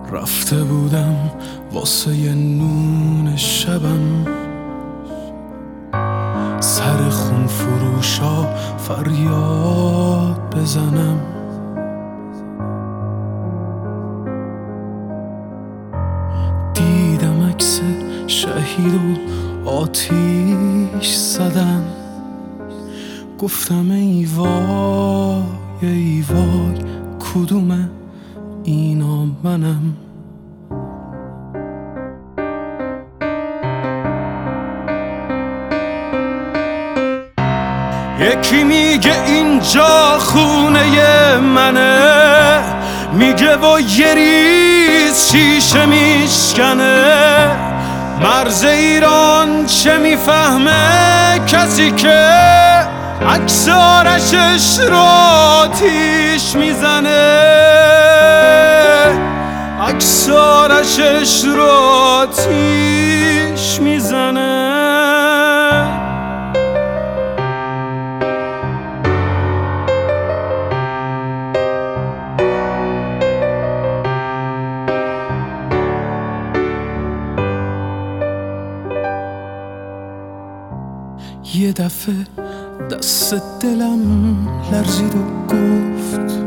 رفته بودم واسه یه نون شبم، سر خون فروشا فریاد بزنم. دیدم عکس شهید و آتیش زدن، گفتم ای وای ای وای کدوم اینا منم. یکی میگه اینجا خونه منه، میگه و یه ریز شیشه میشکنه. مرز ایران چه میفهمه کسی که عکس آرشش رو آتیش میزنه، عکس آرشش رو آتیش میزنه. یه دفعه دست دلم لرزید و گفت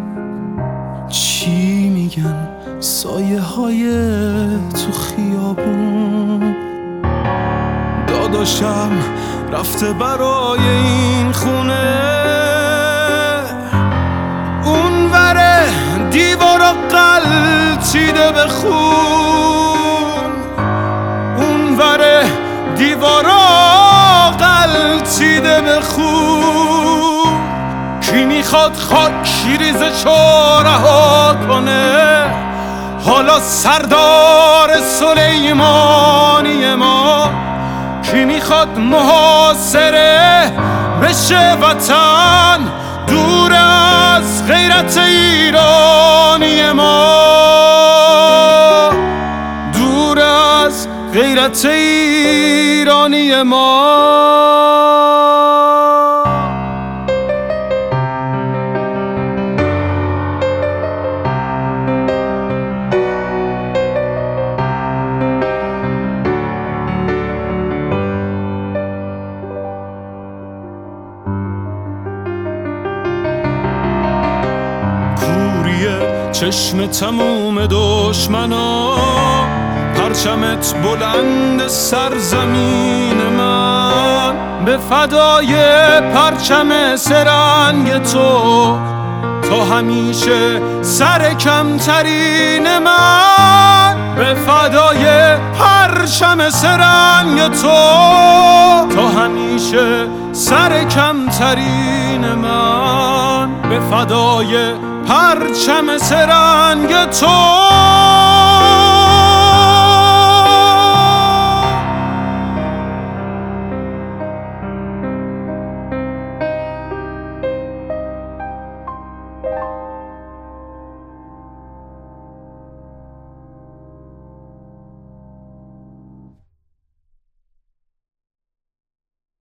چی میگن سایه های تو خیابون. داداشم رفته برای این خونه، اون وره دیوارا غلطیده به خون، اون وره دیوارا غلطیده به خون. کی میخواد خاک ریزشو رها کنه؟ حالا سردار سلیمانی ما. کی میخواد محاصره بشه وطن دور از غیرت ایرانی ما، دور از غیرت ایرانی ما. چشم تموم دشمنا، پرچمت بلند سرزمین من. به فدای پرچم سرنگ تو، تا همیشه سر کمترین من. به فدای پرچم سرنگ تو، تا همیشه سر کمترین من. به فدای پرچم سرنگ تو.